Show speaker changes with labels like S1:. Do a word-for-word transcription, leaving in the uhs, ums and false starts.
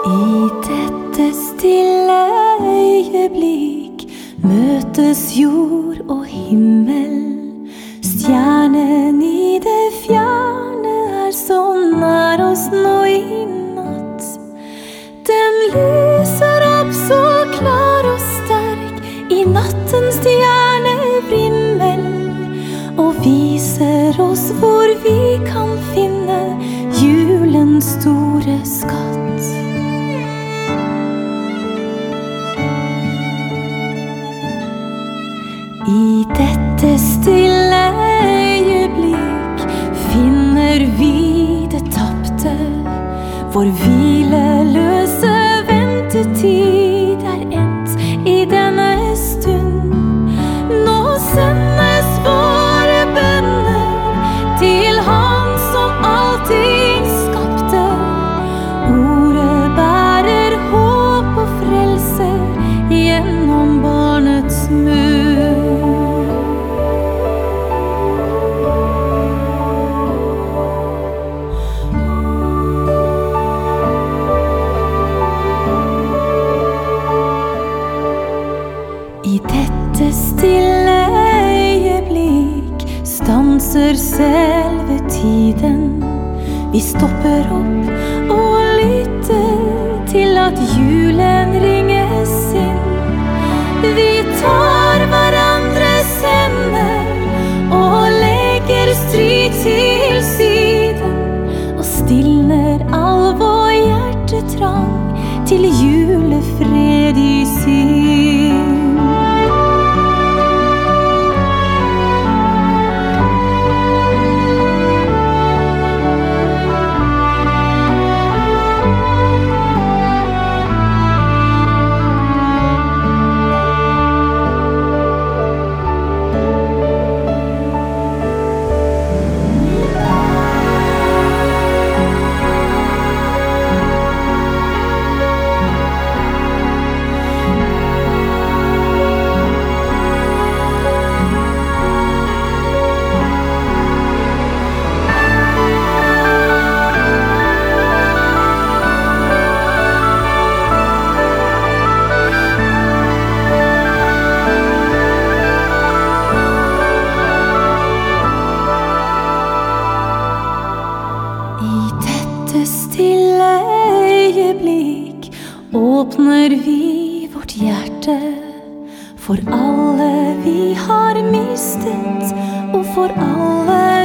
S1: I dette stille øyeblikk møtes jord og himmel. Stjernen i det fjerne er så nær oss nå i natt. Den lyser opp så klar og sterk i nattens stjernevrimmel, og viser oss hvor vi kan finne julens store skatt. I dette stille øyeblikk finner vi det tapte. Vår hvileløse ventetid er endt i denne stund. Nå sendes våre bønner til Han som allting skapte. Ordet bærer håp og frelse gjennom barnets munn. I dette stille øyeblikk stanser selve tiden. Vi stopper opp og lytter til at julen ringes inn. Vi tar hverandres hender og legger strid til siden, og stilner all vår hjertetrang til julefred i syn. Stille øyeblikk åpner vi vårt hjerte for alle vi har mistet, og for alle